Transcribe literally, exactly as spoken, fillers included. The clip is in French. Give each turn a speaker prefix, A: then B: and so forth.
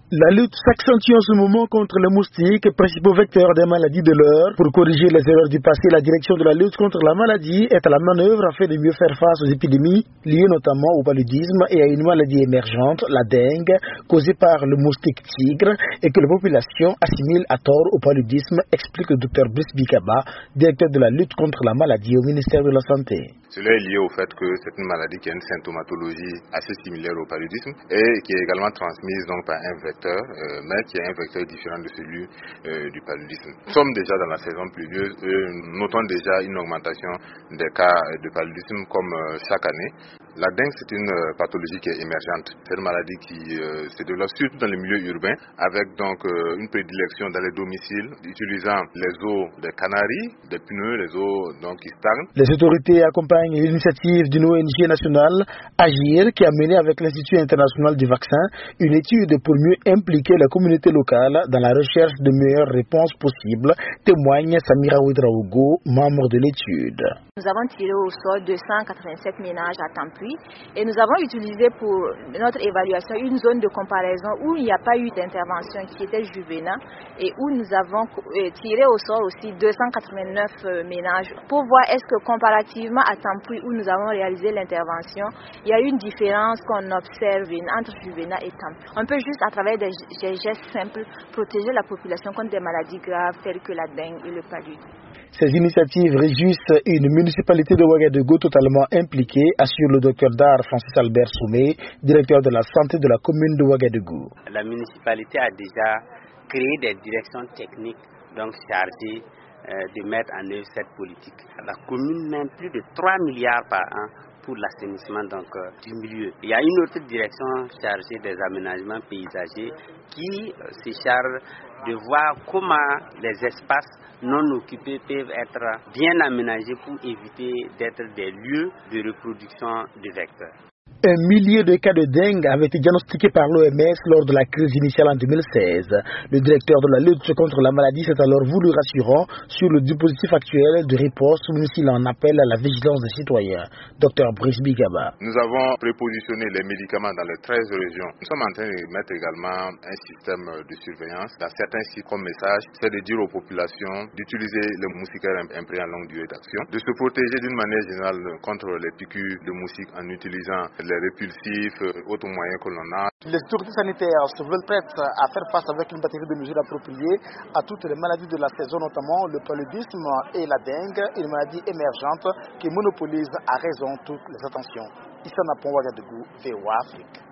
A: La lutte s'accentue en ce moment contre les moustiques, principaux vecteurs des maladies de l'heure. Pour corriger les erreurs du passé, la direction de la lutte contre la maladie est à la manœuvre afin de mieux faire face aux épidémies liées notamment au paludisme et à une maladie émergente, la dengue, causée par le moustique tigre et que la population assimile à tort au paludisme, explique le docteur Brice Bikaba, directeur de la lutte contre la maladie au ministère de la Santé.
B: Cela est lié au fait que c'est une maladie qui a une symptomatologie assez similaire au paludisme et qui est également transmise donc par un vecteur, euh, mais qui est un vecteur différent de celui euh, du paludisme. Nous sommes déjà dans la saison pluvieuse et nous notons déjà une augmentation des cas de paludisme comme euh, chaque année. La dengue, c'est une euh, pathologie qui est émergente. C'est une maladie qui euh, se développe surtout dans les milieux urbains avec donc euh, une prédilection dans les domiciles utilisant les eaux des canaries, des pneus, les eaux donc qui stagnent.
A: Les autorités accompagnent l'initiative d'une O N G nationale, Agir, qui a mené avec l'Institut international du vaccin une étude pour mieux impliquer la communauté locale dans la recherche de meilleures réponses possibles, témoigne Samira Ouedraogo, membre de l'étude.
C: Nous avons tiré au sort deux cent quatre-vingt-sept ménages à Tampui et nous avons utilisé pour notre évaluation une zone de comparaison où il n'y a pas eu d'intervention qui était Juvena et où nous avons tiré au sort aussi deux cent quatre-vingt-neuf ménages pour voir est-ce que comparativement à Tampui où nous avons réalisé l'intervention, il y a une différence qu'on observe entre Juvena et Tampui. On peut juste à travers des gestes simples protéger la population contre des maladies graves telles que la dengue et le paludisme.
A: Ces initiatives réjouissent une municipalité de Ouagadougou totalement impliquée, assure le docteur d'art Francis Albert Soumé, directeur de la santé de la commune de Ouagadougou.
D: La municipalité a déjà créé des directions techniques donc chargées euh, de mettre en œuvre cette politique. La commune met plus de trois milliards par an pour l'assainissement donc euh, du milieu. Il y a une autre direction chargée des aménagements paysagers qui euh, se charge de voir comment les espaces non occupés peuvent être bien aménagés pour éviter d'être des lieux de reproduction de vecteurs.
A: Un millier de cas de dengue avaient été diagnostiqués par l'O M S lors de la crise initiale en deux mille seize. Le directeur de la lutte contre la maladie s'est alors voulu rassurant sur le dispositif actuel de riposte, même s'il en appelle à la vigilance des citoyens. docteur Brice Bikaba.
B: Nous avons prépositionné les médicaments dans les treize régions. Nous sommes en train de mettre également un système de surveillance dans certains sites comme message, c'est de dire aux populations d'utiliser les moustiquaires imprégnés à longue durée d'action, de se protéger d'une manière générale contre les piqûres de moustiques en utilisant les répulsifs, autres moyens que l'on a.
A: Les autorités sanitaires se veulent prêtes à faire face avec une batterie de mesures appropriées à toutes les maladies de la saison, notamment le paludisme et la dengue, une maladie émergente qui monopolise à raison toutes les attentions. Issa Napon Ouagadougou, V O A Afrique.